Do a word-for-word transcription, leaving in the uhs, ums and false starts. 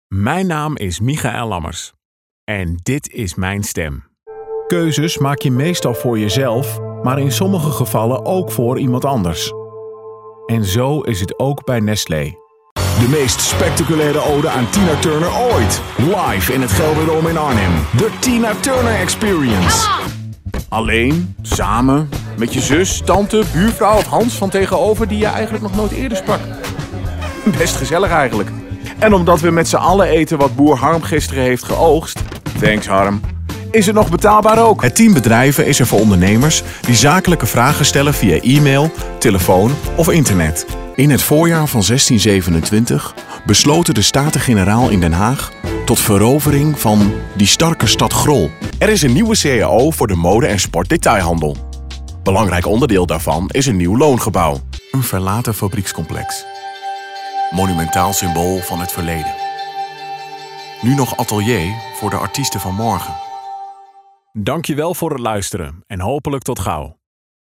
Mijn naam is Michael Lammers en dit is mijn stem. Keuzes maak je meestal voor jezelf, maar in sommige gevallen ook voor iemand anders. En zo is het ook bij Nestlé. De meest spectaculaire ode aan Tina Turner ooit. Live in het Gelderdoom in Arnhem. De Tina Turner Experience. Alleen, samen, met je zus, tante, buurvrouw of Hans van tegenover die je eigenlijk nog nooit eerder sprak. Best gezellig eigenlijk. En omdat we met z'n allen eten wat boer Harm gisteren heeft geoogst, thanks Harm, is het nog betaalbaar ook. Het team bedrijven is er voor ondernemers die zakelijke vragen stellen via e-mail, telefoon of internet. In het voorjaar van zestien zevenentwintig besloten de Staten-Generaal in Den Haag tot verovering van die starke stad Grol. Er is een nieuwe C A O voor de mode- en sportdetailhandel. Belangrijk onderdeel daarvan is een nieuw loongebouw. Een verlaten fabriekscomplex. Monumentaal symbool van het verleden. Nu nog atelier voor de artiesten van morgen. Dankjewel voor het luisteren en hopelijk tot gauw.